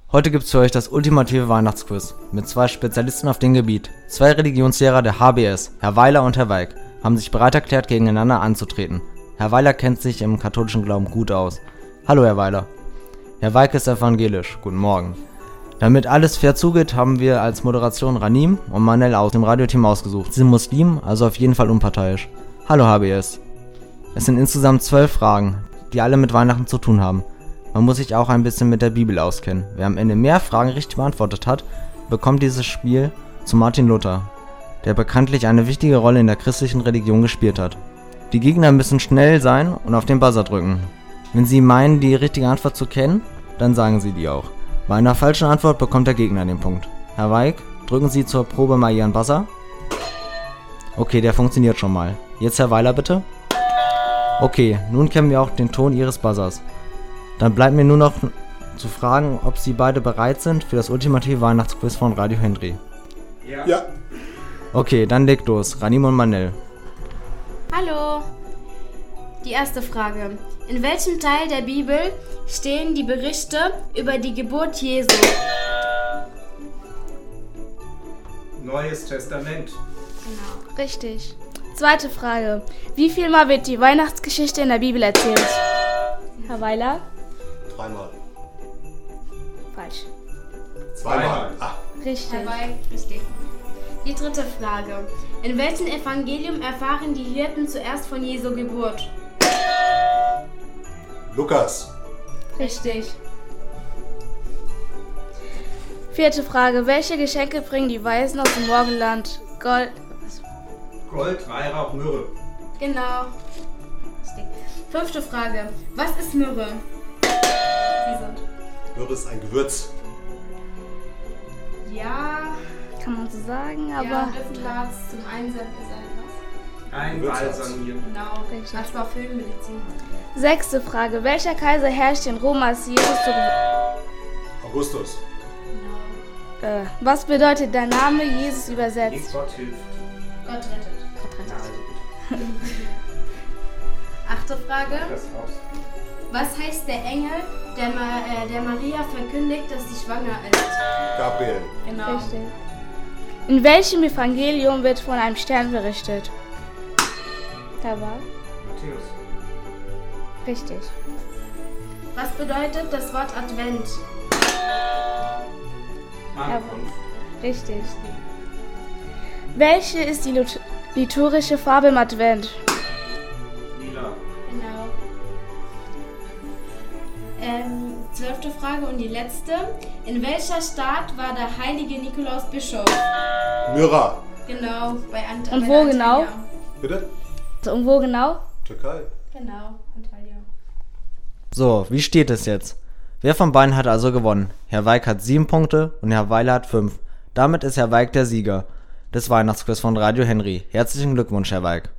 Heute gibt's für euch das ultimative Weihnachtsquiz mit zwei Spezialisten auf dem Gebiet. Zwei Religionslehrer der HBS, Herr Weiler und Herr Weig, haben sich bereit erklärt, gegeneinander anzutreten. Herr Weiler kennt sich im katholischen Glauben gut aus. Hallo Herr Weiler. Herr Weig ist evangelisch. Guten Morgen. Damit alles fair zugeht, haben wir als Moderation Ranim und Manel aus dem Radioteam ausgesucht. Sie sind Muslim, also auf jeden Fall unparteiisch. Hallo HBS. Es sind insgesamt 12 Fragen, die alle mit Weihnachten zu tun haben. Man muss sich auch ein bisschen mit der Bibel auskennen. Wer am Ende mehr Fragen richtig beantwortet hat, bekommt dieses Spiel zu Martin Luther, der bekanntlich eine wichtige Rolle in der christlichen Religion gespielt hat. Die Gegner müssen schnell sein und auf den Buzzer drücken. Wenn sie meinen, die richtige Antwort zu kennen, dann sagen sie die auch. Bei einer falschen Antwort bekommt der Gegner den Punkt. Herr Weig, drücken Sie zur Probe mal Ihren Buzzer. Okay, der funktioniert schon mal. Jetzt Herr Weiler bitte. Okay, nun kennen wir auch den Ton Ihres Buzzers. Dann bleibt mir nur noch zu fragen, ob Sie beide bereit sind für das ultimative Weihnachtsquiz von Radio Henry. Ja. Okay, dann legt los. Ranim und Manel. Hallo. Die erste Frage. In welchem Teil der Bibel stehen die Berichte über die Geburt Jesu? Neues Testament. Genau. Richtig. Zweite Frage. Wie viel Mal wird die Weihnachtsgeschichte in der Bibel erzählt? Herr Weiler? 3-mal. Falsch. 2-mal. Ah. Richtig. Dabei richtig. Die dritte Frage. In welchem Evangelium erfahren die Hirten zuerst von Jesu Geburt? Lukas. Richtig. Vierte Frage. Welche Geschenke bringen die Weisen aus dem Morgenland? Gold. Gold, Weihrauch, Myrrhe. Genau. Richtig. Fünfte Frage. Was ist Myrrhe? Sie sind. Myrrhe ist ein Gewürz. Ja. Kann man so sagen, aber... Ja, dürfen da zum Einsatz sein, was? Ein Balsamieren. Genau. Richtig. Das war Filmmedizin. Sechste Frage. Welcher Kaiser herrscht in Rom, als Jesus zu... Augustus. Genau. Was bedeutet der Name Jesus übersetzt? Gott hilft. Gott rettet. Na, also gut. Achte Frage. Das raus. Was heißt der Engel, der Maria verkündigt, dass sie schwanger ist? Gabriel. Genau. Richtig. In welchem Evangelium wird von einem Stern berichtet? Da war. Matthäus. Richtig. Was bedeutet das Wort Advent? Mark 5. Richtig. Welche ist die liturgische Farbe im Advent? Lila. Genau. 12. Frage und die letzte. In welcher Stadt war der heilige Nikolaus Bischof? Myra. Genau, bei Antalya. Und wo genau? Bitte? Und wo genau? Türkei. Genau, Antalya. So, wie steht es jetzt? Wer von beiden hat also gewonnen? Herr Weig hat 7 Punkte und Herr Weiler hat 5. Damit ist Herr Weig der Sieger des Weihnachtsquiz von Radio Henry. Herzlichen Glückwunsch, Herr Weig.